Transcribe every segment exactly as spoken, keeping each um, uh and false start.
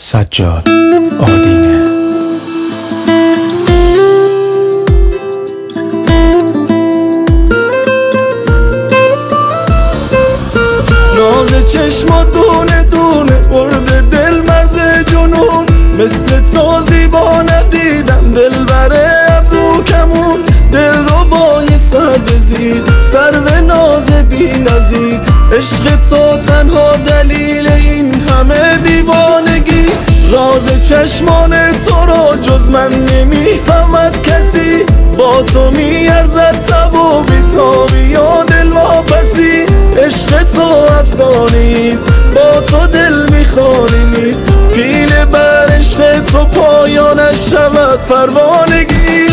سجاد آدینه. ناز چشم دونه دونه برده دل مرز جنون، مثل تو زیبا ندیدم دل بره ابرو کمون، دل رو با یه سر بزید سر به ناز بی نظیر، عشق تو تنها دلیل این همه دیوانگی، راز چشمان تو رو جز من نمیفهمد کسی، با تو میارزد تب و بیتابی یا دل واپسی، عشق تو افسانیست با تو دل میخوانی نیست، پیله بر عشق تو پایانش شود پروانگی.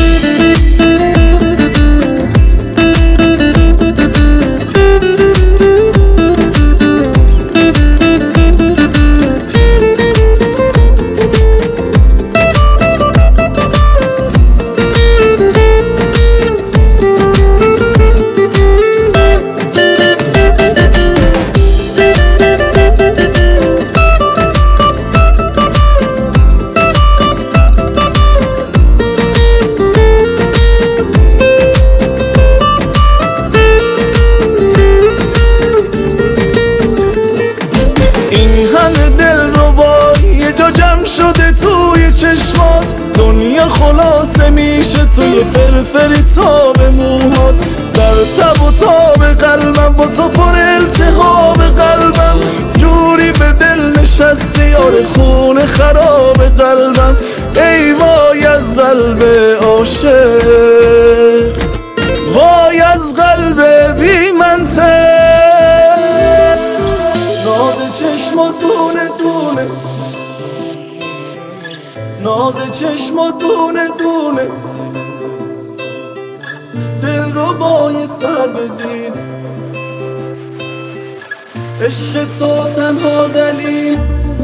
جمع شده توی چشمات، دنیا خلاصه میشه توی فرفری تاب موهات، در تب و تاب قلبم با تو پر التهاب قلبم، جوری به دل نشستی یار خون خراب قلبم، ای وای از قلب عاشق، وای از قلب بی منطق، ناز چشم و دونه دونه، ناز چشم و دونه دونه، دل رو با یه سر بزید، عشق تو تنها دلیل،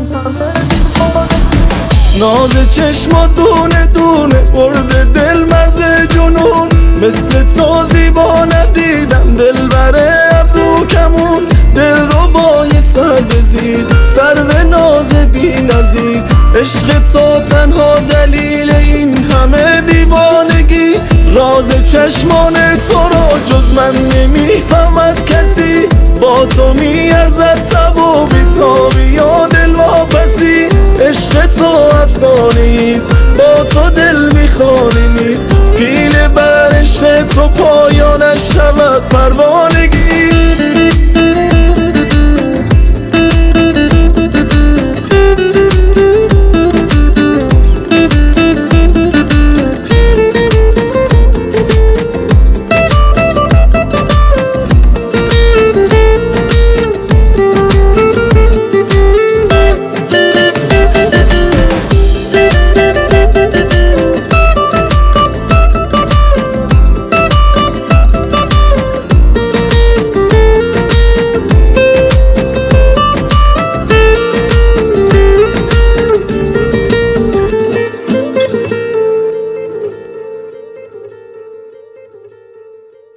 ناز چشم و دونه دونه برده دل مرز جنون، مثل تو زیبا ندیدم دل بره ابرو کمون، دل رو با یه سر بزید سر به ناز بی نظیر، عشق تو تنها دلیل این همه دیوانگی، راز چشمان تو رو جز من نمیفهمد کسی، با تو میارزد تب و بیتابی یا دل واپسی، عشق تو افسانیست با تو دل میخوانی نیست، پیله بر عشق تو پایانش شود پروانه.